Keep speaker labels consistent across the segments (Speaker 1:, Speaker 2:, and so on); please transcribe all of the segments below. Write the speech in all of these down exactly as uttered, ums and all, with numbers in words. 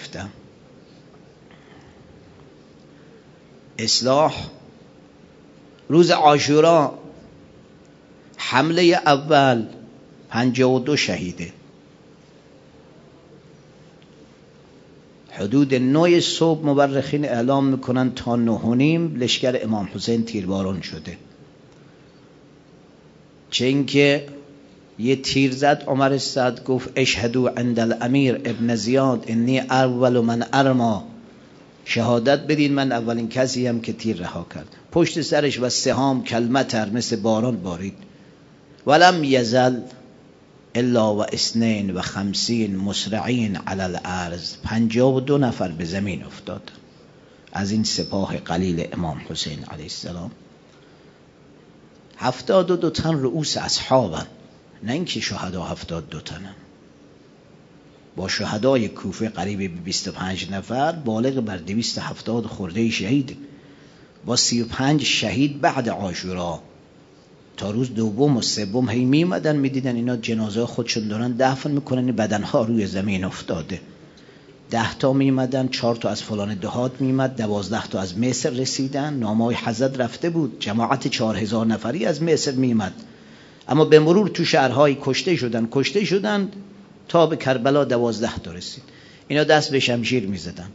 Speaker 1: گرفتم. اصلاح روز عاشورا حمله اول پنجاه و دو شهیده، حدود نه صبح مورخین اعلام میکنن تا نه و نیم لشکر امام حسین تیرباران شده. چه اینکه یه تیر زد عمر سعد گفت اشهدوا عند الامیر ابن زیاد انی اول من ارما، شهادت بدین من اولین کسی هم که تیر رها کرد. پشت سرش و سهام کلمتر مثل باران بارید. ولم یزل الا و اثنین و خمسین مسرعین علی الارض، پنجاه و دو نفر به زمین افتاد از این سپاه قلیل امام حسین علیه السلام. هفتاد و دو تن رؤوس اصحابن، نه اینکه شهدا هفتاد دو تنن. با شهدای کوفه قریب به بیست و پنج نفر، بالغ بر دویست و هفتاد خورده شهید، با سی و پنج شهید بعد عاشورا. تا روز دوم و سوم هی میمدن میدیدن اینا جنازه خودشون دارن دفن میکنن، بدنها روی زمین افتاده. ده تا میمدن، چهار تا از فلان دهات میمد، دوازده تا از مصر رسیدن، نامه‌های حضرت رفته بود، جماعت چهار هزار نفری از مصر میمد. اما به مرور تو شهرهای کشته شدن کشته شدن تا به کربلا دوازده تا رسید. اینا دست به شمشیر میزدن.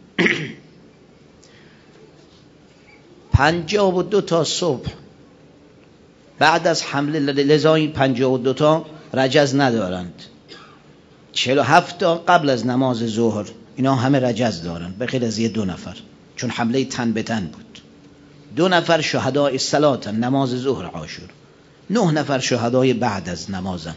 Speaker 1: پنجاه و دو تا صبح بعد از حمله، لذا این پنجاه و دو تا رجز ندارند. چهل و هفت تا قبل از نماز ظهر اینا همه رجز دارند، به غیر از یه دو نفر، چون حمله تن به تن بود. دو نفر شهدای صلاتن، نماز ظهر عاشور. نه نفر شهدای بعد از نمازن.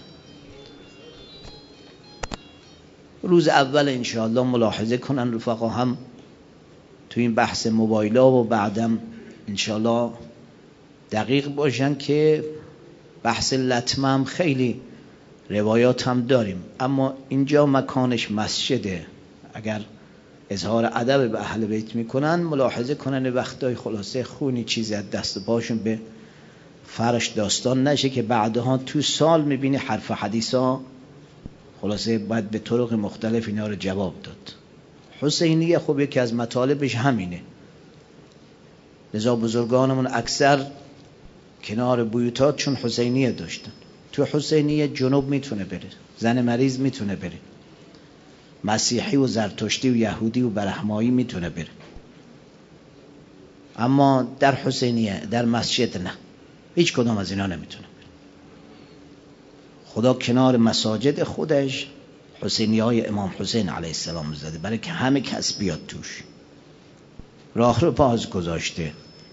Speaker 1: روز اول انشاءالله ملاحظه کنن رفقا هم تو این بحث موبایلا و بعدم انشاءالله دقیق باشن که بحث لطمه هم خیلی روایات هم داریم، اما اینجا مکانش مسجده. اگر اظهار ادب به اهل بیت میکنن ملاحظه کنن وقتای خلاصه خونی چیزی از دست پاشون به فرش داستان نشه که بعدها تو سال میبینی حرف حدیثا خلاصه باید به طرق مختلف اینا رو جواب داد. حسینیه خب یکی از مطالبش همینه. لذا بزرگانمون اکثر کنار بیوتات چون حسینیه داشتن. تو حسینیه جنوب میتونه بره، زن مریض میتونه بره، مسیحی و زرتشتی و یهودی و برهمایی میتونه بره، اما در حسینیه در مسجد نه، هیچ کدام از اینا نمیتونه بره. خدا کنار مساجد خودش حسینی های امام حسین علیه السلام زده برای که همه کس بیاد توش. راه رو باز گذاشته.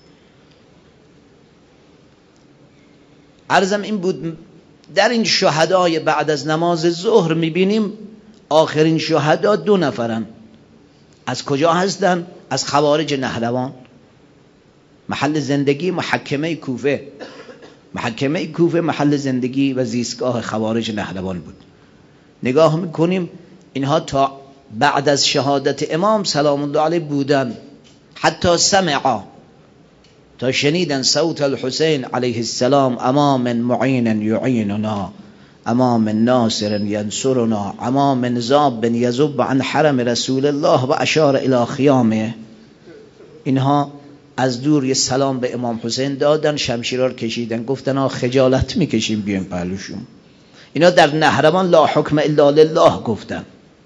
Speaker 1: عرضم این بود در این شهدای بعد از نماز ظهر میبینیم آخرین شهدا دو نفرن. از کجا هستن؟ از خوارج نهروان، محل زندگی محکمه کوفه. محکمه کوفه محل زندگی و زیستگاه خوارج نهروان بود. نگاه میکنیم اینها تا بعد از شهادت امام سلام الله علیه بودن، حتی سمعا، تا شنیدن صوت الحسین علیه السلام امام معین یعیننا، امام ناصر ینصرنا، امام ذاب یذب عن حرم رسول الله و اشار الی خیامه. اینها از دور یه سلام به امام حسین دادن، شمشیرار کشیدن، گفتن آ خجالت میکشیم بیایم پهلوشون. اینا در نهروان لا حکم الا لله گفتن،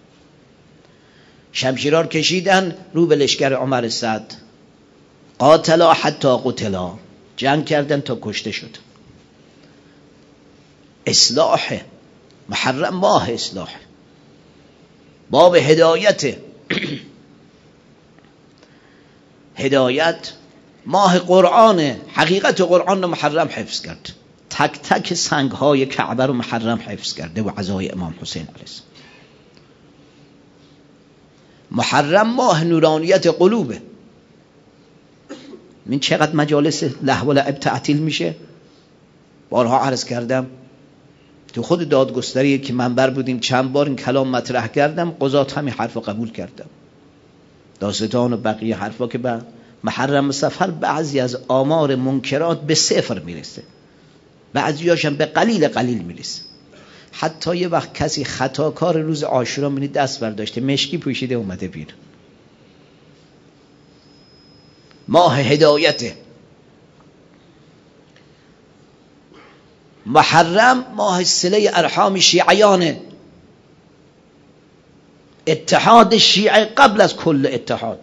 Speaker 1: شمشیرار کشیدن رو به لشکر عمر سعد. قاتلا حتی قتلا، جنگ کردن تا کشته شد. اصلاح محرم ماه، اصلاح باب هدایت. هدایت ماه قرآن، حقیقت قرآن رو محرم حفظ کرد، تک تک سنگ های کعبه رو محرم حفظ کرده و عزای امام حسین علیه السلام. محرم ماه نورانیت قلوبه. من چقدر مجالس لهو و لعب تعطیل میشه. بارها عرض کردم تو خود دادگستری که منبر بودیم چند بار این کلام مطرح کردم، قضات همین حرف قبول کردم. داستان و بقیه حرفا که به محرم سفر بعضی از آمار منکرات به صفر میرسه، بعضی هاشم به قلیل قلیل میرسه. حتی یه وقت کسی خطاکار روز عاشورا می‌بینی دست برداشته مشکی پوشیده اومده بیرون. ماه هدایته. محرم ماه صله ارحام شیعیانه، اتحاد شیعه قبل از کل اتحاد.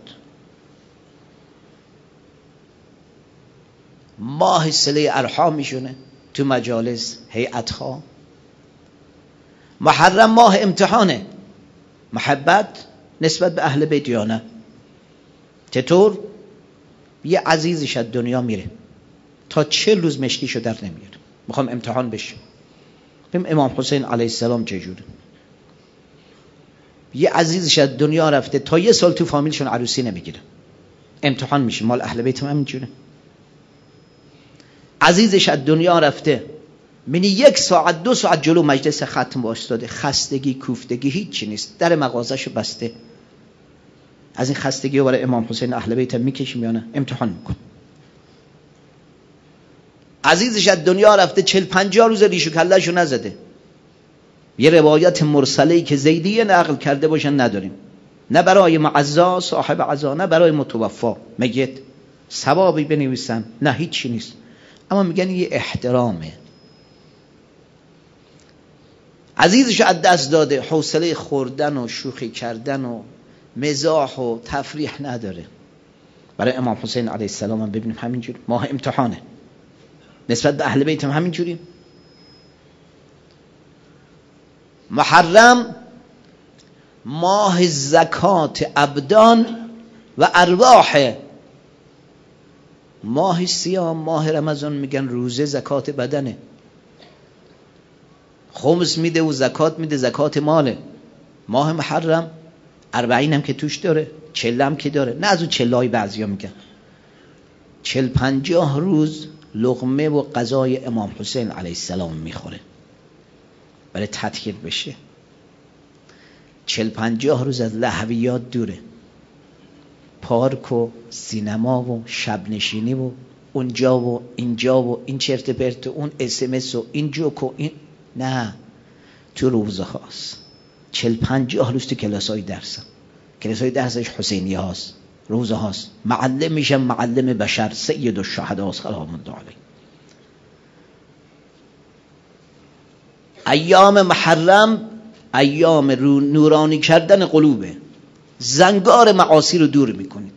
Speaker 1: ماه صله ارحامشونه تو مجالس هیئت‌ها. محرم ماه امتحانه، محبت نسبت به اهل بیت یا نه. چطور؟ یه عزیزش از دنیا میره تا چل روز مشکیشو در نمیاره، میخوام امتحان بشه. ببین امام حسین علیه السلام چجوره. یه عزیزش از دنیا رفته تا یه سال تو فامیلشون عروسی نمیگیره، امتحان میشه. مال اهل بیت هم همینجوره. عزیزش از دنیا رفته منی یک ساعت دو ساعت جلو مجلس ختم وایساده، خستگی کوفتگی هیچی نیست، در مغازه‌شو بسته. از این خستگی رو برای امام حسین اهل بیت میکشیم یا نه؟ امتحان میکن. عزیزش از دنیا رفته چل پنجاه روز ریش و کله‌شو نزده. یه روایت مرسله‌ای که زیدیه نقل کرده باشن نداریم، نه برای معزا صاحب عزا نه برای متوفا میت ثوابی بنویسن، نه هیچی نیست. اما میگن یه احترامه. عزیزش از دست داده، حوصله خوردن و شوخی کردن و مزاح و تفریح نداره. برای امام حسین علیه السلام هم ببینیم همینجوری، ماه امتحانه. نسبت به اهل بیت هم همینجوری. محرم ماه زکات ابدان و ارواح. ماه سیام ماه رمضان میگن روزه زکات بدنه، خمس میده و زکات میده، زکات ماله. ماه محرم اربعین هم که توش داره، چل هم که داره، نه از اون چلای بعضی ها میگن چل پنجاه روز لقمه و غذای امام حسین علیه السلام میخوره برای تطهیر بشه. چل پنجاه روز از لهویات دوره، پارک و سینما و شب نشینی و اونجا و اینجا و این چرت پرت و اون اس ام اس و این جوک و این، نه، تو روزه هاست. چل پنجاه روز تو کلاس های درس، کلاس های درسش حسینی هاست، روزه هاست. معلم میشم معلم بشر، سید الشهدا سلام الله علیه. ایام محرم ایام نورانی کردن قلوبه. زنگار معاصی رو دور میکنید.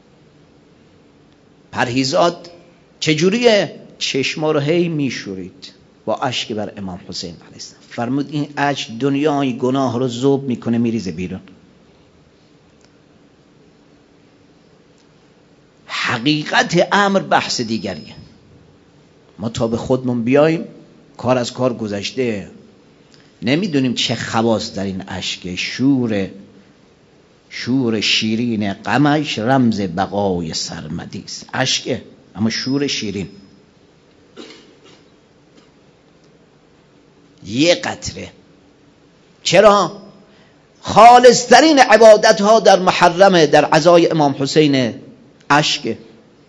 Speaker 1: پرهیزات چجوریه؟ چشما رو هی میشورید با اشک بر امام حسین علیه السلام. فرمود این اشک دنیای گناه رو ذوب میکنه، میریزه بیرون. حقیقت امر بحث دیگریه. ما تا به خودمون بیایم کار از کار گذشته، نمیدونیم چه خواص در این اشک. شور شور شیرین غمش رمز بقای سرمدی است. اشکه اما شور شیرین. یه قطره. چرا؟ خالصترین عبادت ها در محرمه، در عزای امام حسین اشکه.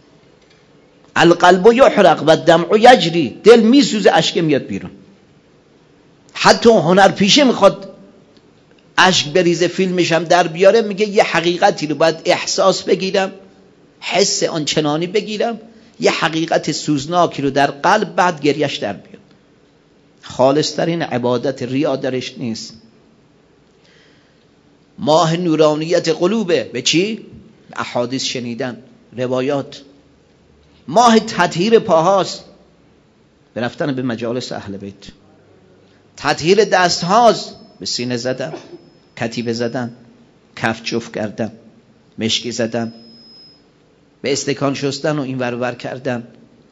Speaker 1: القلب یحرق و الدمع یجری، دل میسوزه اشک میاد بیرون. حتی هنر پیشه میخواد اشک بریزه فیلمش هم در بیاره، میگه یه حقیقتی رو باید احساس بگیرم، حس آنچنانی بگیرم، یه حقیقت سوزناکی رو در قلب، بعد گریش در بیاد. خالصترین عبادت، ریا درش نیست. ماه نورانیت قلوبه. به چی؟ احادیث شنیدن، روایات. ماه تطهیر پاهاست، به رفتن به مجالس اهل بیت. تطهیر دست هاست، به سینه زدن، کتیبه زدن، کف جفت کردن، مشکی زدن، به استکان شستن و این ور ور کردن.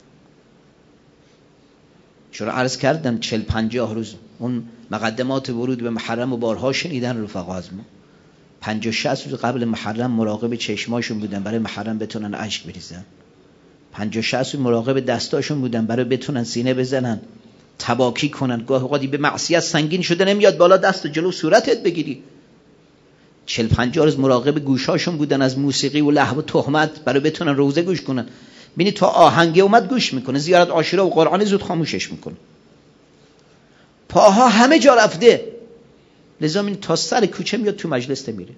Speaker 1: چرا عرض کردم چل پنجاه روز اون مقدمات ورود به محرم و بارها شنیدن رفقا از ما. پنجاه شصت روز قبل محرم مراقب چشماشون بودن برای محرم بتونن اشک بریزن. پنجاه شصت روز مراقب دستاشون بودن برای بتونن سینه بزنن، تباکی کنن. گاه اوقاتی به معصیت سنگین شده نمیاد بالا دست جلو صورتت بگیری. چل پنجاه روز مراقب گوشاشون بودن از موسیقی و لهو و تهمت برای بتونن روزه گوش کنن. ببینید تا آهنگ اومد گوش میکنه، زیارت عاشورا و قرآن زود خاموشش میکنه. پاها همه جا رفته، لذا این تا سر کوچه میاد تو مجلس میره.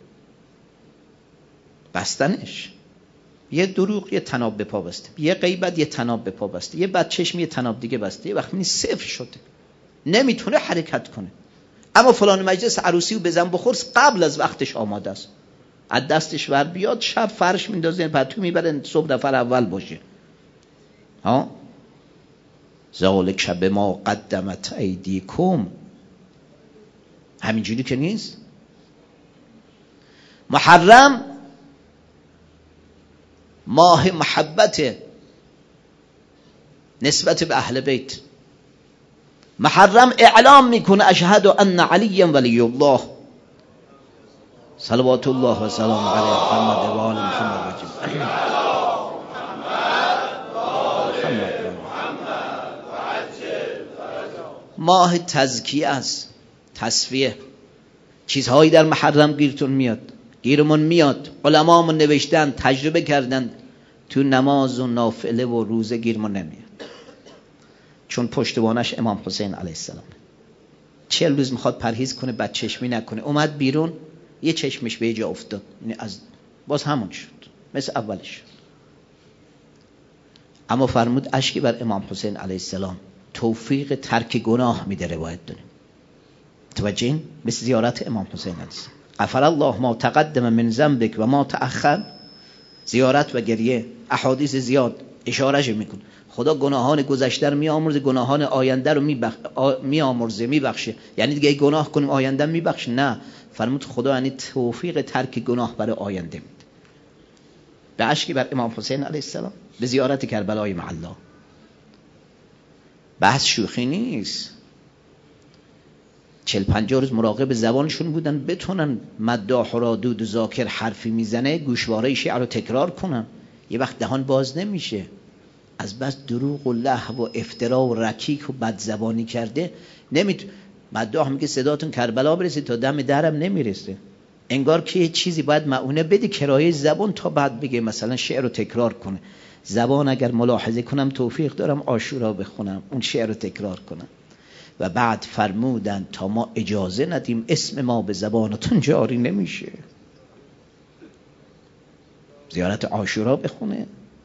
Speaker 1: بستنش یه دروغ یه تناب به پا بسته، یه غیبت یه تناب به پا بسته، یه بدچشم یه تناب دیگه بسته، یه وقت این صفر شده نمیتونه حرکت کنه. اما فلان مجلس عروسی و بزن بخور قبل از وقتش آماده است، از دستش ور بیاد شب فرش میندازه پتو میبره صبح نفر اول باشه. ها ذالک شب ما قدمت ایدیکم، همینجوری که نیست. محرم ماه محبت نسبت به اهل بیت. محرم اعلام میکنه اشهد ان علی ولی الله صلوات الله و سلام علی محمد و آل محمد و ماه تزکیه است، تصفیه. چیزهایی در محرم گیرتون میاد، گیرمون میاد. علمامون نوشتن، تجربه کردن، تو نماز و نافله و روزه گیرمون نمیاد، چون پشتوانش امام حسین علیه السلام. چهل روز میخواد پرهیز کنه، بد چشمی نکنه، اومد بیرون یه چشمش به جا افتاد، از باز همون شد مثل اولش شد. اما فرمود اشکی بر امام حسین علیه السلام توفیق ترک گناه میده. روایت داریم توجهین، مثل زیارت امام حسین علیه السلام، غفر الله ما تقدم من ذنبک و ما تأخر. زیارت و گریه، احادیث زیاد اشارهش میکنه. خدا گناهان گذشته رو میآمرزه، گناهان آینده رو میبخ... میآمرزه، میبخشه. یعنی دیگه گناه کنیم آینده میبخشه؟ نه، فرمود خدا یعنی توفیق ترک گناه برای آینده میده. به اشکی بر امام حسین علیه السلام، به زیارت کربلای معلا. بحث شوخی نیست. چل پنجاه روز مراقب زبانشون بودن بتونن مداح و رادود و ذاکر حرفی میزنه گوشواره شعر رو تکرار کنن. یه وقت دهان باز نمیشه، از بس دروغ و لهو و افترا و رکیک و بدزبانی کرده نمیت. مداح میگه صداتون کربلا برسید، تا دم درم نمیرسه. انگار که یه چیزی باید معونه بده کرایه زبان تا بعد بگه مثلا شعر رو تکرار کنه. زبان اگر ملاحظه کنم توفیق دارم عاشورا بخونم، اون شعر رو تکرار کنم. و بعد فرمودن تا ما اجازه ندیم اسم ما به زبانتون جاری نمیشه. زیارت عاشورا بخونه.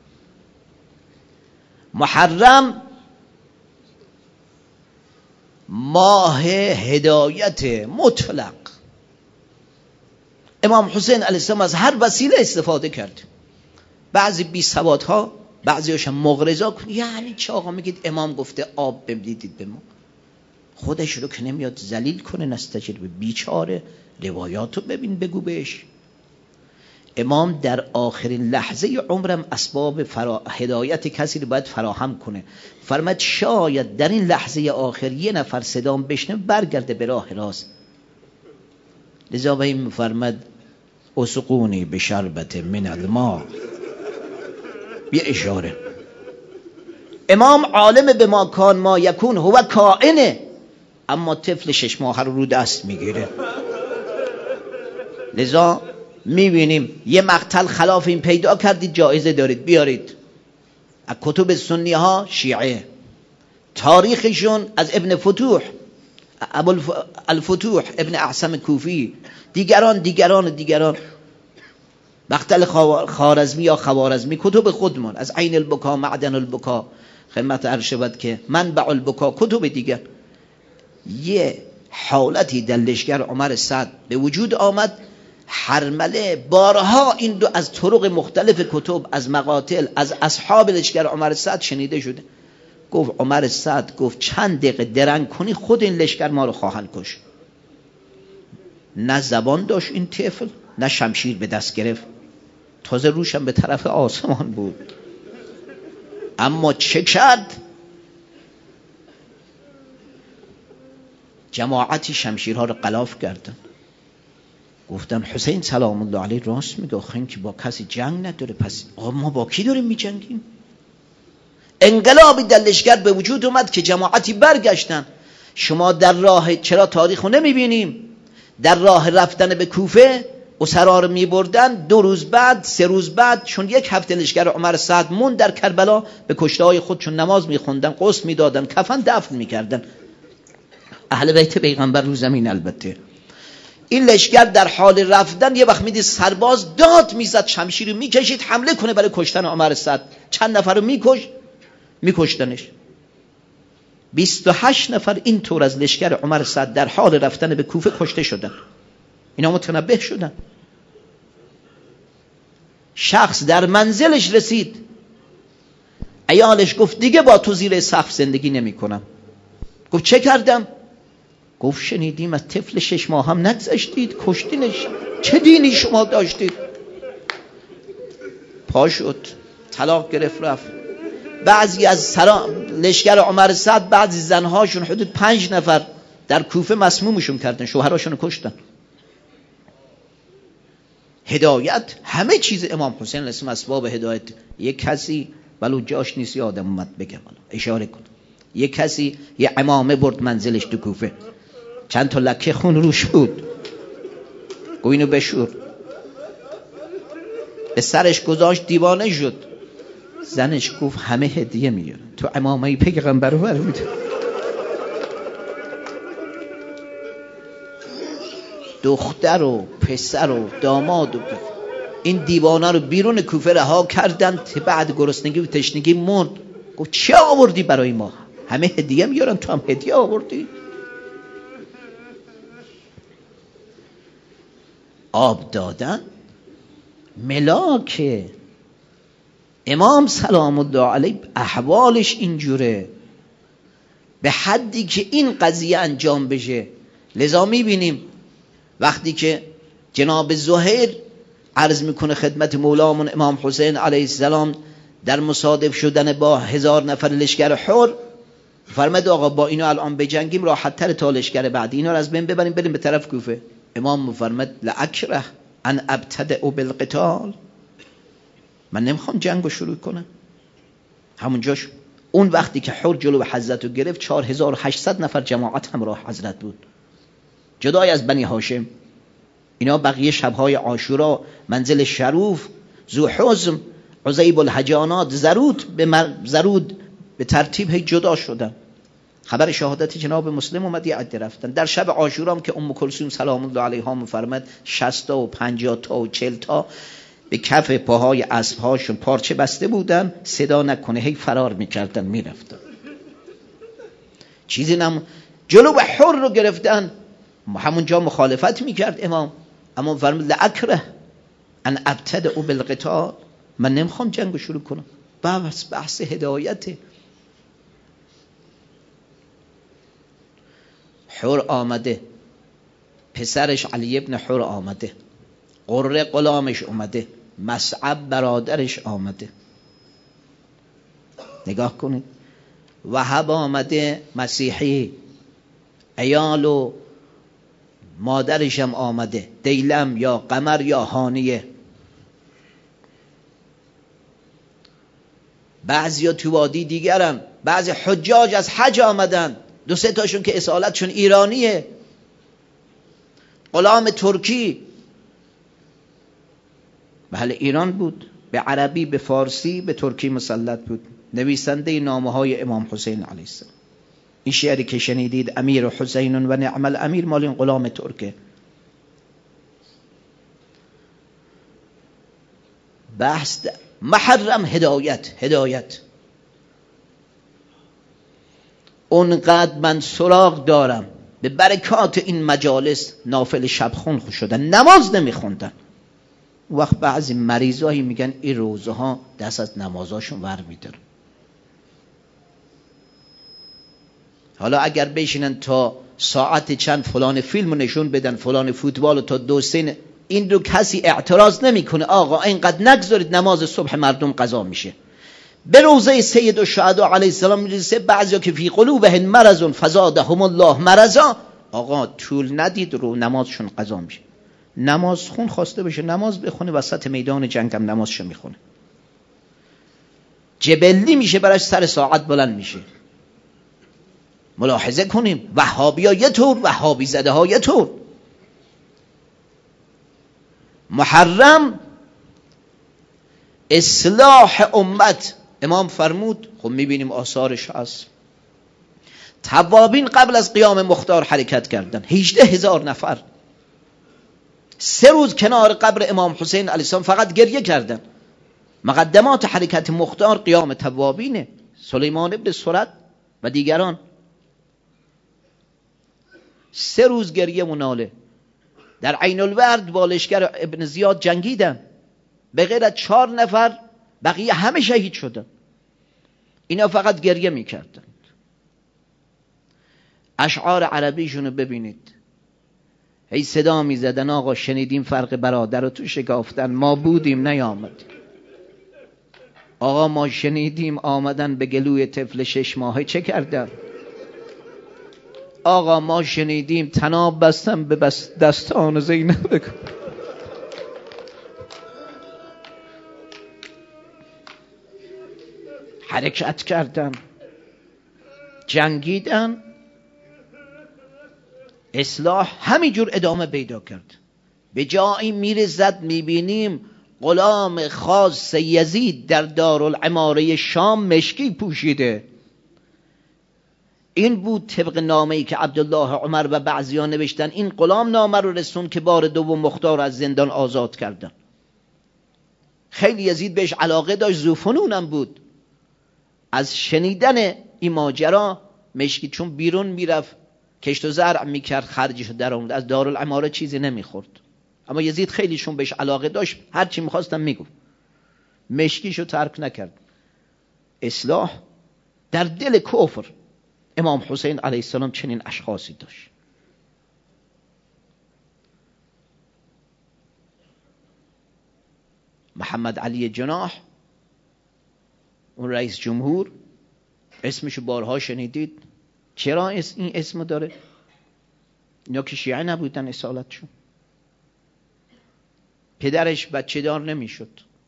Speaker 1: محرم ماه هدایت مطلق. امام حسین علیه السلام از هر وسیله استفاده کرد. بعضی بی سوادها، بعضی هاشم مغرضا کن، یعنی چه آقا میگید امام گفته آب بدید به ما، خودش رو که نمیاد ذلیل کنه، نستجر به بیچاره. روایاتو ببین بگو بهش. امام در آخرین لحظه عمرم اسباب فرا... هدایت کسی رو باید فراهم کنه. فرمود شاید در این لحظه آخر یه نفر صدام بشنه برگرده به راه راست. لذا به این فرمود اسقونی به شربت من الماء. یه اشاره. امام عالم به ما کان ما یکون هو کائنه، اما طفل شش ماه رو رو دست میگیره. لذا میبینیم یه مقتل خلاف این پیدا کردید جایزه دارید بیارید. از کتب سنی ها شیعه، تاریخشون از ابن فتوح، ابو الفتوح ابن اعصم کوفی، دیگران دیگران دیگران، مقتل خوارزمی یا خوارزمی، کتب خودمان از عین البکا، معدن البکا، خدمت عرض شود که منبع البکا، کتب دیگر. یه حالتی در لشکر عمر سعد به وجود آمد. حرمله بارها این دو از طرق مختلف کتب، از مقاتل، از اصحاب لشکر عمر سعد شنیده شده. گفت عمر سعد گفت چند دقیقه درنگ کنی خود این لشکر ما رو خواهند کشت. نه زبان داشت این طفل، نه شمشیر به دست گرفت، تازه روشم به طرف آسمان بود. اما چه کرد؟ جماعتی شمشیرها رو غلاف کردن. گفتن حسین سلام الله علیه راست میگه، آخه که با کسی جنگ نداره، پس آقا ما با کی داریم میجنگیم؟ انقلابی در لشکر به وجود اومد که جماعتی برگشتن. شما در راه، چرا تاریخو نمیبینیم؟ در راه رفتن به کوفه اسرا رو میبردن، دو روز بعد سه روز بعد، چون یک هفته لشکر عمر سعد مون در کربلا، به کشته های خودشون نماز میخوندن، غسل میدادن، کفن دفن میکردن. اهل بیت پیغمبر رو زمین. البته این لشکر در حال رفتن یه وقت میدید سرباز داد میزد، شمشیر رو میکشید حمله کنه برای کشتن عمر سعد. چند نفر رو میکش میکشتنش. بیست و هشت نفر این طور از لشکر عمر سعد در حال رفتن به کوفه کشته شدن. اینا متنبه شدن. شخص در منزلش رسید، عیالش گفت دیگه با تو زیر سقف زندگی نمی کنم. گفت چه کردم؟ گفت شنیدیم از طفل شش ماه هم نگذشتید کشتینش، چه دینی شما داشتید؟ پا شد طلاق گرفت رفت. بعضی از سرا لشکر عمر سعد بعضی زنهاشون حدود پنج نفر در کوفه مسمومشون کردن، شوهراشون کشتن. هدایت همه چیز امام حسین علیه السلام اسباب هدایت. یک کسی ولو جاش نیست یادم اومد بگم اشاره کن، یک کسی یه عمامه برد منزلش تو کوفه، چند تا لکه خون روش بود، گو اینو بشور، به سرش گذاشت دیوانه شد. زنش گفت همه هدیه میارن، تو عمامه پیغمبر رو برمید. دختر و پسر و داماد و این دیوانه رو بیرون کوفه رها کردن. بعد گرسنگی و تشنگی مرد. گفت چه آوردی برای ما؟ همه هدیه میارن، تو هم هدیه آوردی؟ آب دادن ملاکه. امام سلام الله علیه احوالش اینجوره، به حدی که این قضیه انجام بشه. لذا میبینیم وقتی که جناب زهیر عرض میکنه خدمت مولامون امام حسین علیه السلام در مصادف شدن با هزار نفر لشکر حر، فرمود آقا با اینو الان بجنگیم راحت تر تا لشکر بعدی، اینا رو از بین ببریم بریم به طرف کوفه. امام فرمود لاکره ان ابتدأ بالقتال، من نمیخوام جنگو شروع کنم. همونجاش اون وقتی که حر جلو حضرت رو گرفت چهار هزار و هشتصد نفر جماعت همراه حضرت بود، جدای از بنی هاشم. اینا بقیه شبهای عاشورا منزل شروف، ذوحزم، عزیب الحجانات، زرود به مر... زرود به ترتیب هی جدا شدن. خبر شهادت جناب مسلم اومد، یه عده رفتن. در شب عاشورا هم که ام کلثوم سلام الله علیها میفرماد شصت تا و پنجاه تا و چهل تا به کف پاهای اسب‌هاشون پارچه بسته بودن، صدا نکنه هی فرار میکردن میرفتن. چیزی نم جلو به حر رو گرفتن، همونجا مخالفت میکرد امام. اما فرمود لاکره ان ابتدأ بالقتال، من نمیخوام جنگو شروع کنم. بحث بحث هدایته. حر آمده، پسرش علی ابن حر آمده، قره غلامش آمده، مصعب برادرش آمده. نگاه کنید، وهب آمده مسیحی، عیال و مادرشم آمده، دیلم یا قمر یا هانیه. بعضی ها تو وادی دیگرن، بعضی حجاج از حج آمدن، دو سه تاشون که اصالتشون ایرانیه. غلام ترکی بله ایران بود، به عربی به فارسی به ترکی مسلط بود، نویسنده نامه های امام حسین علیه السلام. این شعری که شنیدید امیر حسین و نعم الامیر مال این غلام ترکه. بحث محرم هدایت هدایت اونقدر من سراغ دارم به برکات این مجالس نافل شبخون شدن، نماز نمیخوندن. وقت بعضی مریضایی میگن این روزه ها دست از نمازاشون ور میدارن. حالا اگر بشینن تا ساعت چند فلان فیلم نشون بدن، فلان فوتبال تا دو سین، این رو کسی اعتراض نمیکنه. آقا اینقدر نگذارید نماز صبح مردم قضا میشه. به روزه سید الشهدا علیه السلام میرسه بعضیا که فی قلوبهم مرض فزادهم الله مرضا، آقا طول ندید رو نمازشون قضا میشه. نماز خون خواسته بشه نماز بخونه، وسط میدان جنگ هم نمازشو میخونه، جبلی میشه براش، سر ساعت بلند میشه. ملاحظه کنیم وهابی ها یه طور، وهابی زده ها یه طور. محرم اصلاح امت، امام فرمود، خب میبینیم آثارش هست، توابین قبل از قیام مختار حرکت کردن، هجده هزار نفر سه روز کنار قبر امام حسین علیه السلام فقط گریه کردن. مقدمات حرکت مختار قیام توابینه، سلیمان ابن سرد و دیگران. سه روز گریه و ناله. در عین الورد با لشکر ابن زیاد جنگیدن، به غیر از چهار نفر بقیه همه شهید شدن. اینا فقط گریه میکردن. اشعار عربیشونو ببینید، هی صدا میزدن آقا شنیدیم فرق برادر رو تو شکافتن، ما بودیم نیامدیم. آقا ما شنیدیم آمدن به گلوی طفل شش ماهه چه کردن. آقا ما شنیدیم تناب بستن به بس دستان زینب. حرکت کردن، جنگیدن، اصلاح همینجور ادامه پیدا کرد. به جایی میرسد میبینیم غلام خاص یزید در دارالعماره شام مشکی پوشیده. این بود طبق نامه‌ای که عبدالله عمر و بعضیان نوشتن. این غلام نامه رو رسون که بار دوم مختار از زندان آزاد کردن. خیلی یزید بهش علاقه داشت، ذوفنونم بود. از شنیدن این ماجرا مشکی چون بیرون میرفت کشت و زرع میکرد، خرجش در آورد، از دارالعماره چیزی نمیخورد. اما یزید خیلیشون بهش علاقه داشت، هر چی میخواستم میگفت. مشکیشو ترک نکرد. اصلاح در دل کفر امام حسین علیه السلام چنین اشخاصی داشت. محمد علی جناح، اون رئیس جمهور، اسمشو بارها شنیدید. چرا این اسم داره؟ اینا که شیعه نبودن اصالتشون. پدرش بچه دار نمیشد.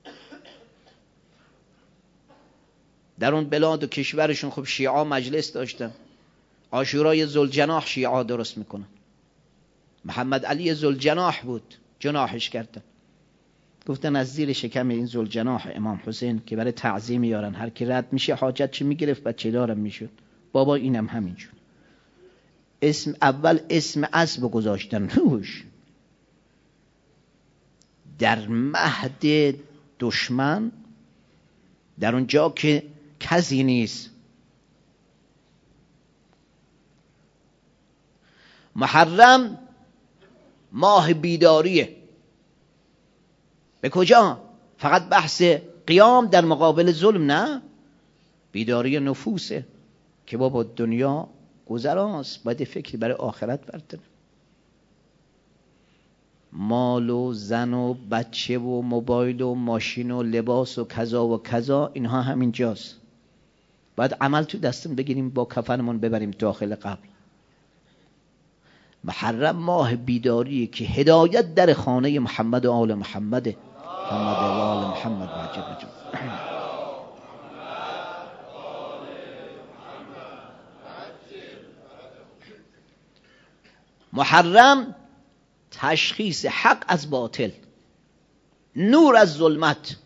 Speaker 1: در اون بلاد و کشورشون خب شیعه مجلس داشتن، عاشورای ذوالجناح شیعه درست میکنن. محمد علی ذوالجناح بود، جناحش کردن، گفتن از زیر شکم این ذوالجناح امام حسین که برای تعظیم میارن، هر کی رد میشه حاجت چی میگرفت، بچه دارم میشد. بابا اینم همینجور. اسم اول اسم اسب گذاشتن روش. در مهد دشمن، در اونجا که کسی نیست. محرم ماه بیداریه. به کجا؟ فقط بحث قیام در مقابل ظلم نه، بیداری نفوسه که بابا دنیا گذراست، باید فکری برای آخرت برداره. مال و زن و بچه و موبایل و ماشین و لباس و کذا و کذا، اینها همین جاست. باید عمل تو دستم بگیریم، با کفنمون ببریم داخل قبر. محرم ماه بیداری که هدایت در خانه محمد و آل محمد، محمد و آل محمد واجب جد. محرم تشخیص حق از باطل، نور از ظلمت،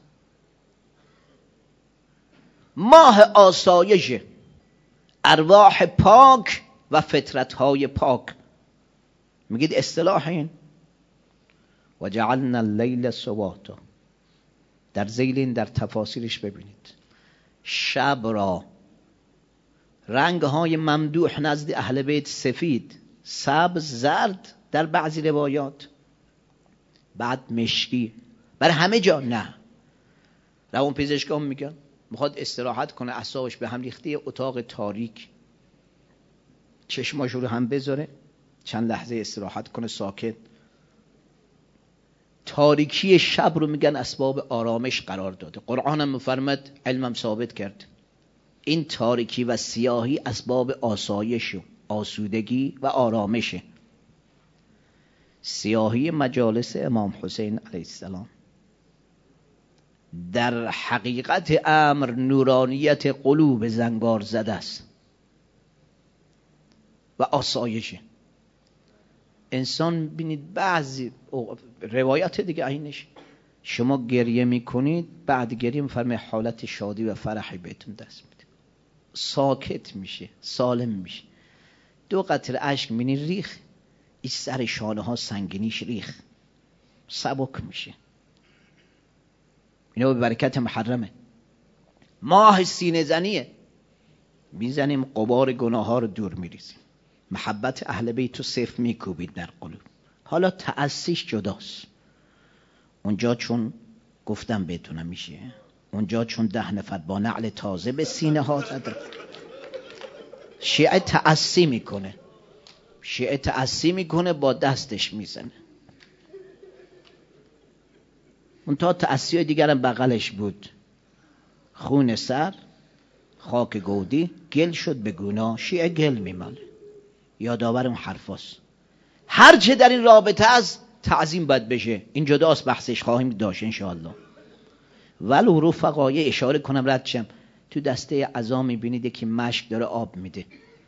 Speaker 1: ماه آسایش ارواح پاک و فطرت‌های پاک. میگید اصطلاح این و جعلنا اللیل سواتا. در ذیل این در تفاسیرش ببینید شب را رنگ‌های ممدوح نزد اهل بیت سفید، سبز، زرد در بعضی روایات، بعد مشکی، برای همه جا نه. روان پزشکان میگن میخواد استراحت کنه، اعصابش به هم ریخته، اتاق تاریک، چشماشو رو هم بذاره، چند لحظه استراحت کنه، ساکت. تاریکی شب رو میگن اسباب آرامش قرار داده. قرآن هم میفرماد، علمم ثابت کرد، این تاریکی و سیاهی اسباب آسایش و آسودگی و آرامشه. سیاهی مجالس امام حسین علیه السلام در حقیقت امر نورانیت قلوب زنگار زده است و آسایشه. انسان بینید بعضی روایت دیگه اینش، شما گریه میکنید، بعد گریه میفرمه حالت شادی و فرحی بهتون دست میده، ساکت میشه، سالم میشه. دو قطره اشک مینی ریخ، این سر شانه ها سنگینیش ریخ، سبک میشه. اینا به برکت محرمه. ماه سینه زنیه، میزنیم غبار گناه ها رو دور میریزیم، محبت اهل بیت رو صفر میکوبید در قلوب. حالا تأسیش جداست. اونجا چون گفتم بهتونم میشه، اونجا چون ده نفر با نعل تازه به سینه ها زدن. شیعه تأسی میکنه، شیعه تأسی میکنه با دستش میزنه. اون تا تأسی های دیگرم بغلش بود، خون سر، خاک گودی، گل شد به گناه، شیعه گل میماله. یادآور اون حرفاست. هر چه در این رابطه از تعظیم باید بشه، این جداست، بحثش خواهیم داشت انشاءالله. ولو رفقای اشاره کنم رد شم، تو دسته عزا میبینید که مشک داره آب میده،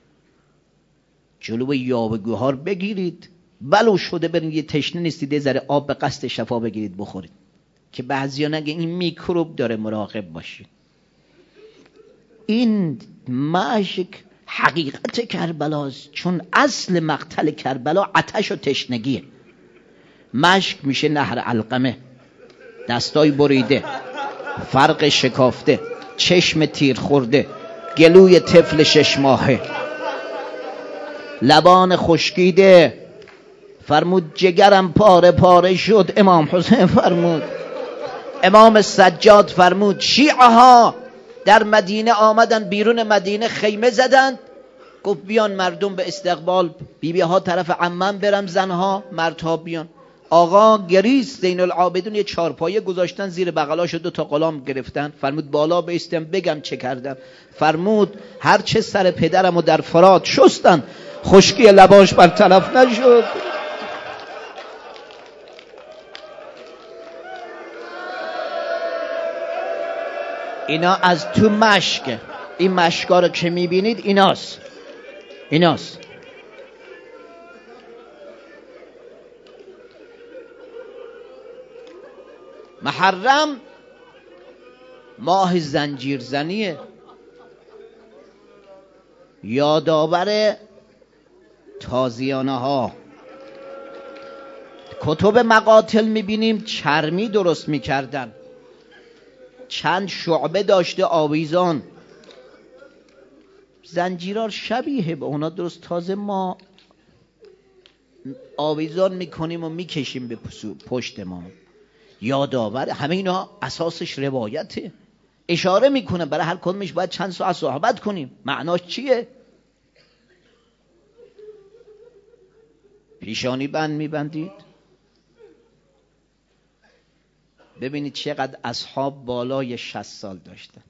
Speaker 1: جلوی یاوه‌گوها رو بگیرید، ولو شده برین یه تشنه نیستید، یه ذره آب به قصد شفا بگیرید بخورید، که بعضیا نگه این میکروب داره، مراقب باشید. این مشک حقیقت کربلاست، چون اصل مقتل کربلا آتش و تشنگیه. مشک میشه نهر علقمه، دستای بریده، فرق شکافته، چشم تیر خورده، گلوی طفل شش ماهه، لبان خشکیده. فرمود جگرم پاره پاره شد، امام حسین فرمود. امام سجاد فرمود شیعه ها در مدینه آمدن، بیرون مدینه خیمه زدند، گفت بیان مردم به استقبال، بیبی ها طرف عمم برم، زنها مردها بیان. آقا گریست، زین العابدین یه چارپایه گذاشتن زیر بغلاشو، دو تا غلام گرفتن. فرمود بالا بیستم بگم چه کردم. فرمود هر چه سر پدرمو در فرات شستن، خشکی لباش برطرف نشد. اینا از تو مشک، این مشکا رو که میبینید ایناست، ایناست. محرم ماه زنجیرزنیه، یادآور تازیانه ها. کتب مقاتل میبینیم چرمی درست میکردن، چند شعبه داشته آویزان، زنجیرار شبیه به اونا درست. تازه ما آویزان میکنیم و میکشیم به پشت ما. یادآور همه اینا اساسش روایته، اشاره میکنه برای هر کدومش باید چند ساعت صحبت کنیم. معناش چیه؟ پیشانی بند میبندید، ببینید چقدر اصحاب بالای شصت سال داشتن،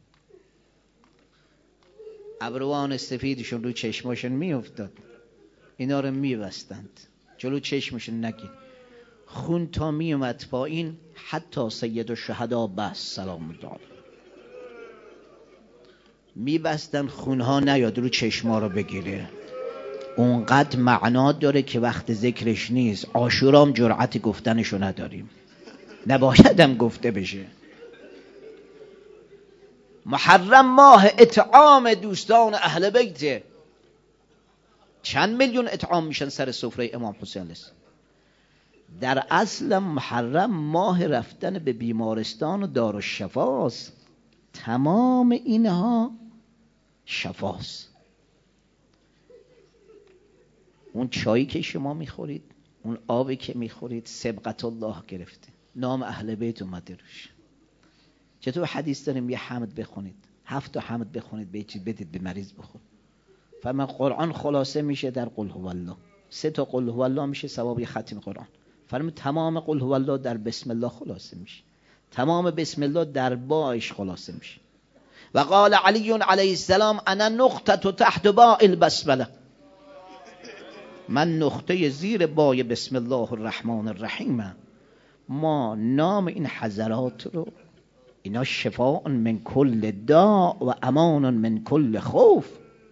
Speaker 1: ابروان سفیدشون رو چشماشون میافتاد، اینا رو میبستند جلو چشمشون نگید. خون تا میومد پایین، حتی سید الشهدا بس سلام الله میبستن خونها نیاد رو چشما رو بگیره. اونقدر معنا داره که وقت ذکرش نیست. عاشورام جرأت گفتنشو نداریم، نبایدم گفته بشه. محرم ماه اطعام دوستان اهل بیت، چند میلیون اطعام میشن سر سفره امام حسین است. در اصل محرم ماه رفتن به بیمارستان و دارالشفاست، تمام اینها شفاست. اون چایی که شما میخورید، اون آبی که میخورید، سبقت الله گرفته، نام اهل بیت اومده روش. چطور حدیث داریم یه حمد بخونید، هفت تا حمد بخونید، به چیز بدید به مریض بخور. فرمان قرآن خلاصه میشه در قل هو الله، سه تا قل هو الله میشه ثواب یه ختم قرآن. فرمان تمام قل هو الله در بسم الله خلاصه میشه، تمام بسم الله در باش خلاصه میشه. و قال علی علیه السلام انا نقطه تحت باء البسمله، من نقطه زیر بای بسم الله الرحمن الرحیم. ما نام این حضرات رو، اینا شفاء من کل داء و امان من کل خوف.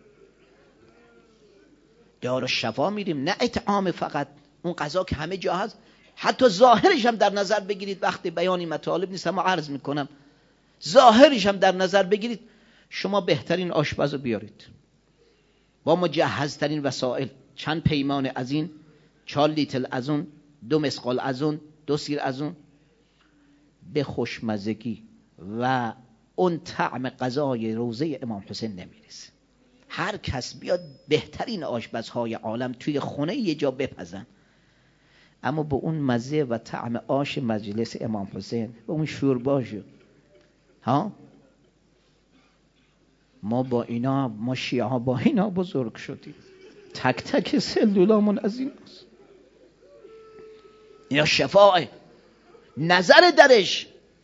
Speaker 1: دار الشفا میریم، نه اطعام فقط اون غذا که همه جا هست، حتی ظاهرش هم در نظر بگیرید. وقتی بیانی مطالب نیست اما عرض میکنم، ظاهرش هم در نظر بگیرید. شما بهترین آشپز رو بیارید، با مجهزترین وسایل، چند پیمان از این، چهار لیتر از اون، دو مسقال از اون، دو سیر از اون، به خوشمزگی و اون طعم غذای روزه امام حسین نمیرسه. هر کس بیاد بهترین آشپزهای عالم توی خونه یه جا بپزن، اما به اون مزه و طعم آش مجلس امام حسین، به اون شورباشو ها، ما با اینا، ما شیعه ها با اینا بزرگ شدیم. تک تک سلولامون از ایناست. یا شفاعه، نظر درش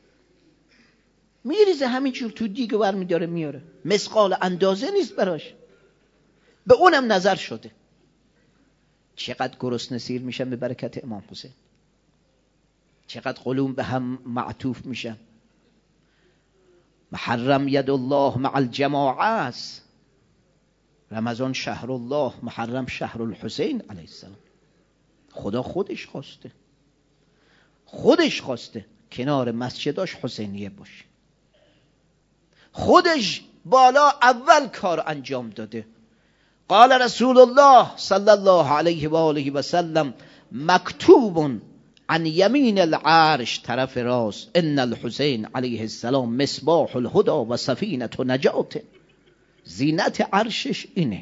Speaker 1: میریزه همینجور تو دیگه ور میداره میاره، مسقال اندازه نیست براش، به اونم نظر شده. چقدر گرسنه سیر میشن به برکت امام حسین، چقدر قلوم به هم معطوف میشن. محرم ید الله مع الجماعه است. رمضان شهر الله، محرم شهر الحسین علیه السلام. خدا خودش خواسته، خودش خواسته کنار مسجداش حسینیه باشه. خودش بالا اول کار انجام داده. قال رسول الله صلی الله علیه و آله و سلم مکتوب عن یمین العرش، طرف راست، ان الحسین علیه السلام مصباح الهدى و سفینه نجات. زینت عرشش اینه،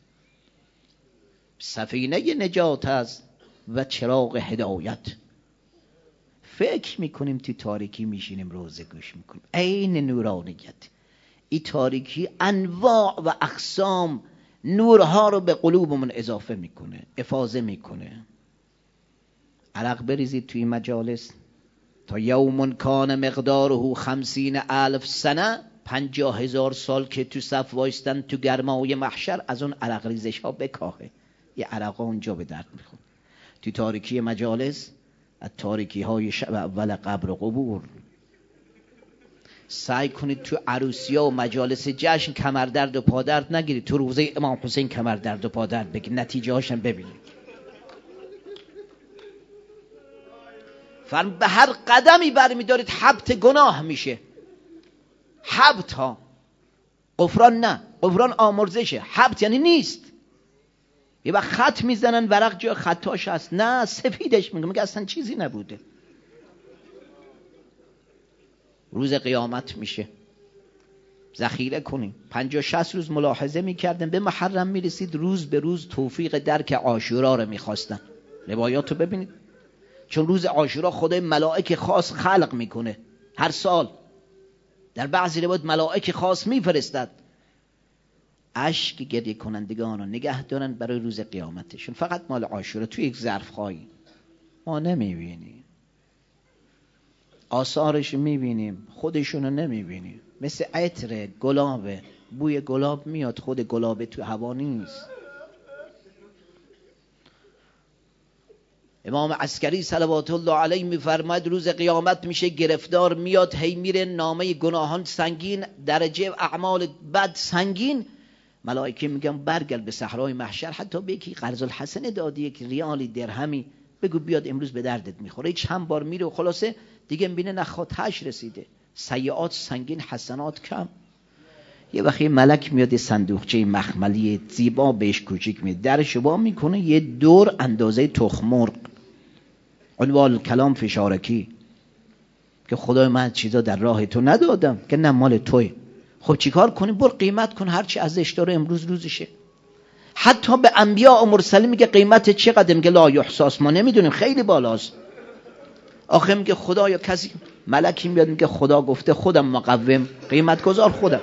Speaker 1: سفینه نجات است و چراغ هدایت. فکر میکنیم تو تاریکی میشینیم روزه گوش میکنیم، عین نورانیت. این تاریکی انواع و اقسام نورها رو به قلوبمون اضافه میکنه، افاضه میکنه. عرق بریزید توی مجالس تا یوم کان مقداره خمسین الف سنه، پنجاه هزار سال که تو صف وایستن تو گرمای محشر، از اون عرق ریزش ها بکاهه. یه عرق ها اونجا به درد میخوره. تو تاریکی مجالس، از تاریکی های شب اول قبر و قبور، سعی کنید تو عروسی ها و مجالس جشن کمر درد و پادرد نگیرید. تو روزه امام حسین کمر درد و پادرد بگید، نتیجه هاشم ببینید. فرم به هر قدمی برمی دارید حبت گناه میشه. حبت ها، غفران نه، غفران آمرزشه. حبت یعنی نیست. یه وقت خط میزنن ورق جای خطاش هست، نه سفیدش میگه، میگه اصلا چیزی نبوده. روز قیامت میشه، ذخیره کنیم. پنجاه شصت روز ملاحظه میکردن، به محرم میرسید، روز به روز توفیق درک عاشورا رو میخواستن. روایات رو ببینید، چون روز عاشورا خدای ملائک خاص خلق میکنه هر سال. در بعضی روایات ملائک خاص میفرستد اشک گریه کنندگان رو نگه دارن برای روز قیامتشون. فقط مال عاشورا توی یک ظرف خواهی ما نمیبینیم، آثارش میبینیم، خودشونو نمیبینیم. مثل عطر گلابه، بوی گلاب میاد، خود گلابه تو هوا نیست. امام عسکری صلوات الله علیه میفرماید روز قیامت میشه، گرفتار میاد، هی میره، نامه گناهان سنگین، درجه اعمال بد سنگین. ملائکه میگن برگرد به صحرای محشر، حتی به یکی قرض الحسنه دادی، یک ریالی درهمی، بگو بیاد امروز به دردت میخوره. چند بار میره و خلاصه دیگه میبینه نخاتش رسیده، سیئات سنگین، حسنات کم. یه وقتی ملک میاد، صندوقچه مخملی زیبا بهش کوچیک میاد، درش وا میکنه، یه دور اندازه تخم مرغ، عنوان کلام فشارکی، که خدای من چیزا در راه تو ندادم، که نه مال توی. خب چیکار کنی؟ بر قیمت کن، هرچی ازش داره امروز روزشه. حتی به انبیاء و مرسلین میگه قیمت چقدر؟ میگه لا یحصاس، ما نمیدونیم، خیلی بالاست. آخه میگه خدا یا کسی، ملکی میاد میگه خدا گفته، خودم مقوم، قیمت گذار خودم.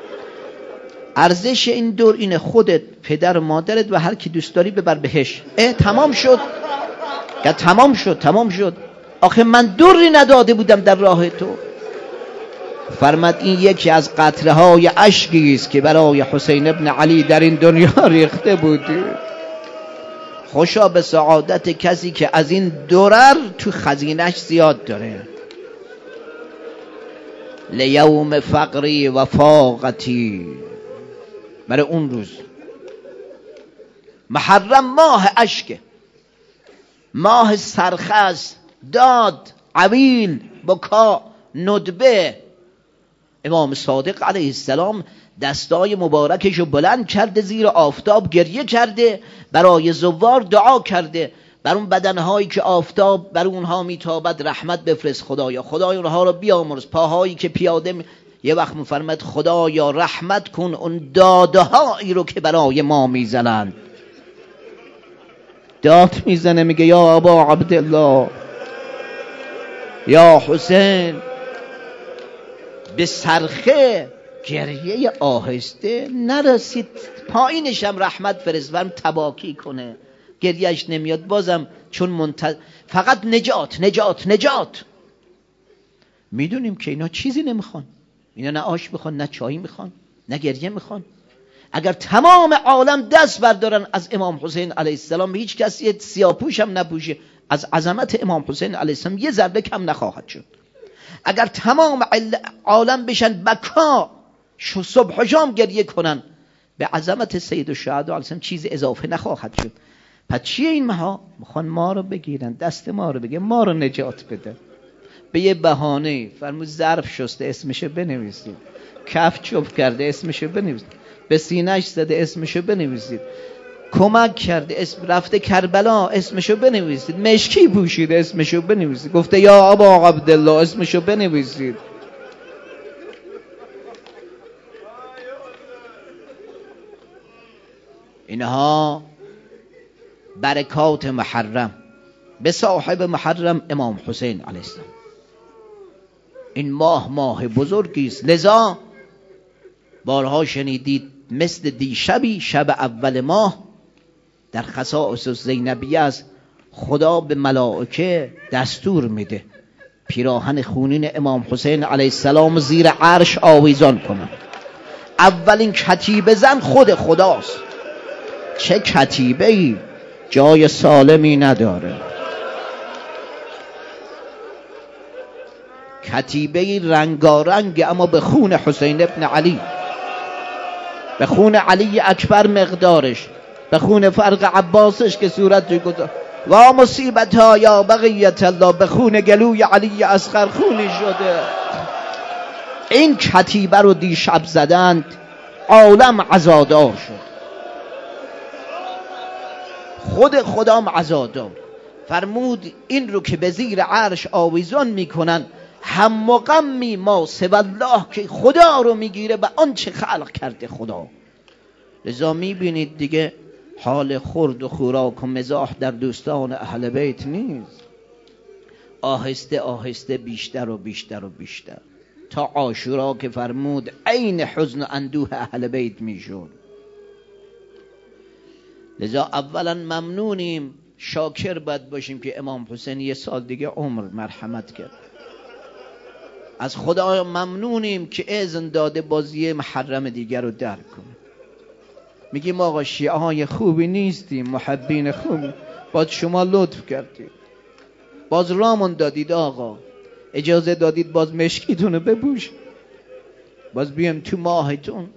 Speaker 1: ارزش این دور اینه، خودت، پدر و مادرت و هر کی دوست داری ببر بهش. اه تمام شد، که تمام شد، تمام شد. آخه من دوری نداده بودم در راه تو. فرمد این یکی از قطره های اشکی است که برای حسین ابن علی در این دنیا ریخته بودی. خوشا به سعادت کسی که از این درر تو خزینش زیاد داره. لیوم فقری و فاقتی، برای اون روز. محرم ماه اشک، ماه سرخس، داد، عویل، بکا، ندبه، امام صادق علیه السلام دستای مبارکشو بلند کرده، زیر آفتاب گریه کرده، برای زوار دعا کرده، بر اون بدنهایی که آفتاب بر اونها میتابد رحمت بفرست خدایا، خدای اونها رو بیامرز. پاهایی که پیاده می... یه وقت میفرماد خدایا رحمت کن اون دادهایی رو که برای ما میزنند. داد میزنه میگه یا ابا عبدالله، یا حسین، به صرخه گریه آهسته نرسید، پایینش هم رحمت فرست برم تباکی کنه، گریهش نمیاد بازم، چون منتظر فقط نجات نجات نجات. میدونیم که اینا چیزی نمیخوان، اینا نه آش میخوان، نه چایی میخوان، نه گریه میخوان. اگر تمام عالم دست بردارن از امام حسین علیه السلام، هیچ کسی سیاپوش هم نپوشه، از عظمت امام حسین علیه السلام یه ذره کم نخواهد شد. اگر تمام عالم بشن بکا شو صبح و شام گریه کنن، به عظمت سید الشهدا علیه السلام چیز اضافه نخواهد شد. پس چیه این مها؟ میخوان ما رو بگیرن، دست ما رو بگیرن، ما رو نجات بده. به یه بهانه فرمود ظرف شسته اسمشو بنویسید، کف چوب کرده اسمشو بنویسید، به سینه‌اش زده اسمشو بنویسید، کمک کرده اسم رفته کربلا اسمشو بنویسید، مشکی پوشیده اسمشو بنویسید، گفته یا ابا عبدالله اسمشو بنویسید. اینها برکات محرم به صاحب محرم امام حسین علیه السلام. این ماه ماه بزرگی است، لذا بارها شنیدید مثل دیشبی شب اول ماه در خصائص زینبیه است، خدا به ملائکه دستور میده پیراهن خونین امام حسین علیه السلام زیر عرش آویزان کنن. اولین کتیبه زن خود خداست. چه کتیبه ای، جای سالمی نداره. کتیبه ای رنگارنگ، اما به خون حسین ابن علی، به خون علی اکبر مقدارش، به خون فرق عباسش که صورت توی گذار و مصیبت ها یا بقیت الله، به خون گلوی علی اصغر خونی شده. این کتیبه رو دیشب زدند، عالم عزادار شد، خود خدام عزادار فرمود این رو که به زیر عرش آویزان میکنن، هم و غمی ما سوی الله، که خدا رو میگیره به آنچه خلق کرده خدا. لذا میبینید دیگه حال خورد و خوراک و مزاح در دوستان اهل بیت نیست، آهسته آهسته بیشتر و بیشتر و بیشتر، تا عاشورا که فرمود عین حزن و اندوه اهل بیت میشون. لذا اولا ممنونیم، شاکر باید باشیم که امام حسین یه سال دیگه عمر مرحمت کرد. از خدا ممنونیم که اذن داده بازی محرم دیگر رو درک کنیم. میگیم آقا شیعه های خوبی نیستیم، محبین خوبی، باز شما لطف کردید، باز رامون دادید آقا، اجازه دادید باز مشکیتون رو بپوش، باز بیم تو ماهتون.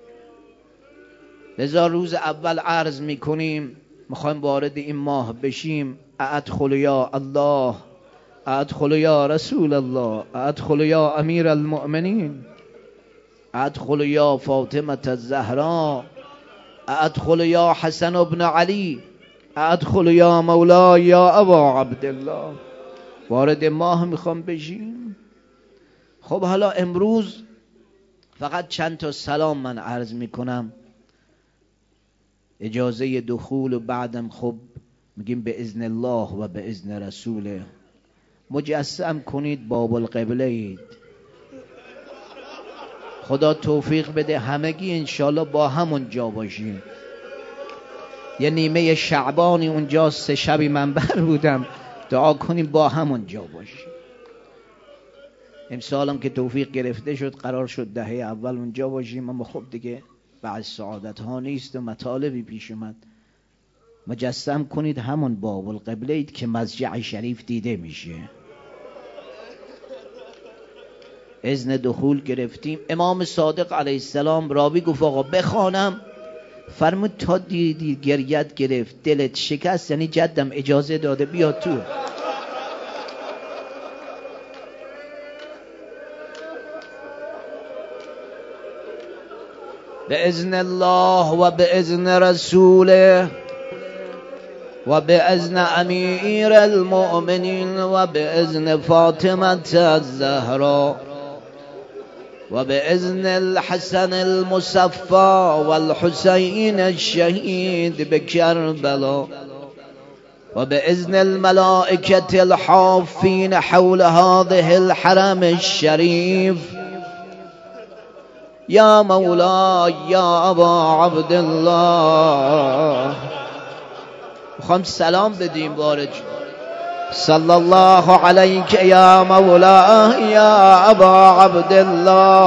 Speaker 1: لذا روز اول عرض میکنیم میخوایم وارد این ماه بشیم. ادخل یا الله، ادخل یا رسول الله، ادخل یا امیر المؤمنین، ادخل یا فاطمه الزهرا، ادخل یا حسن ابن علی، ادخل یا مولا یا ابا عبدالله. وارد ماه میخوام بشیم. خب حالا امروز فقط چند تا سلام من عرض میکنم، اجازه دخول و بعدم خب میگیم به اذن الله و به اذن رسوله. مجسم کنید باب القبله اید، خدا توفیق بده همگی انشالله با همون جا باشیم. یه نیمه شعبانی اونجا سه شبی من بر بودم، دعا کنیم با همون جا باشیم. امسالم که توفیق گرفته شد قرار شد دهه اول اونجا باشیم، اما خب دیگه بعد سعادت ها نیست و مطالبی پیش اومد. مجسم کنید همون باب القبله اید که مسجد شریف دیده میشه. اذن دخول گرفتیم. امام صادق علیه السلام راوی گفت آقا بخوانم، فرمود تا دیدی گریت گرفت دلت شکست، یعنی جدم اجازه داده بیاد تو. بإذن الله وبإذن رسوله وبإذن أمير المؤمنين وبإذن فاطمة الزهراء وبإذن الحسن المصفى والحسين الشهيد بكربلاء وبإذن الملائكة الحافين حول هذه الحرم الشريف يا مولاي يا أبا عبد الله. میخوام سلام بدیم بارج صلی الله علیک یا مولاي یا ابا عبد الله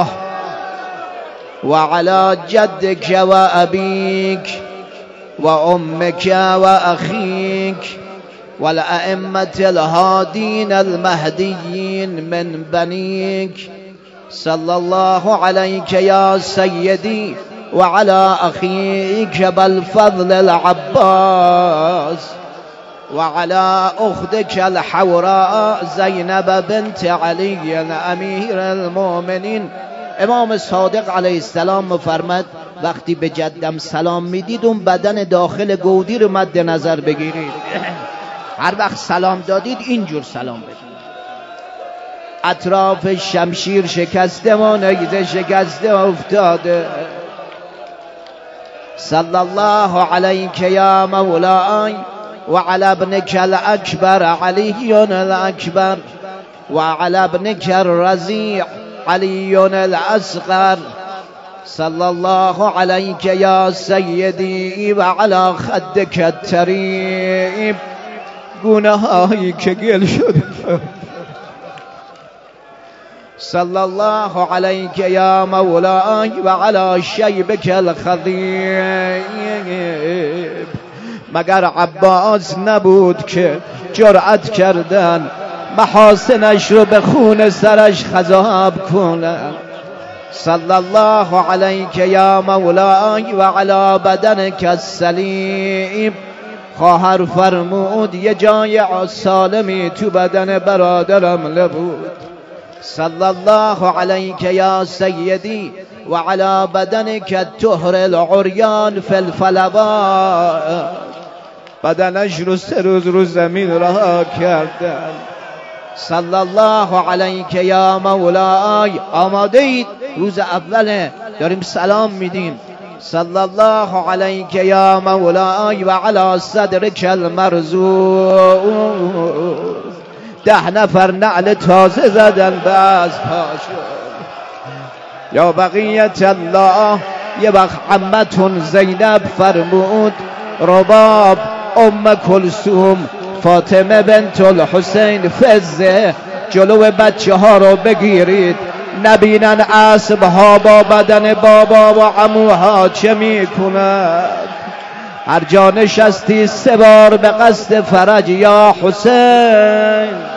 Speaker 1: وعلى جدك وأبيك وأمك وأخيك والأئمة الهادين المهديين من بنيك صلى الله عليك يا سيدي وعلى أخيك بالفضل العباس وعلى أختك الحوراء زينب بنت علي أمير المؤمنين. امام صادق علیه السلام مفرمد وقتی به جدم سلام میدید اون بدن داخل گودی رو مد نظر بگیرید. هر وقت سلام دادید اینجور سلام بدید. اطراف شمشیر شکسته و نیزه شکسته افتاده. صلی الله علیک یا مولاي وعلى ابنك الأكبر علي الأكبر وعلى ابنك الرزيع علي الأصغر صلى الله عليك يا سيدي وعلى خدك التريب. گناهایی که گل شده صلى الله عليك يا مولاي وعلى شيبك الخضيب. مگر عباس نبود که جرأت کردن محاسنش رو به خون سرش خضاب کنن. صلی الله علیک یا مولاي وعلى بدنك السلیم. خواهر فرمود یه جای سالمی تو بدن برادرم نبود. صلی الله علیک یا سیدی وعلى بدنك الطهر العریان فی الفلوات. بدنش رو سه روز رو زمین رها کردن. صلی الله علیک یا مولاي. آماده اید؟ روز اوله داریم سلام میدیم. صلی الله علیک یا مولاي وعلى صدرك المرزوق. ده نفر نعل تازه زدن بس پاشو. یا بقیت الله. یه وقت عمتون زینب فرمود رباب ام کلثوم فاطمه بنت الحسین فزه جلو بچه ها رو بگیرید نبینن اسب ها با بدن بابا و عموها چه میکنند. هر جا نشستی سه بار به قصد فرج یا حسین.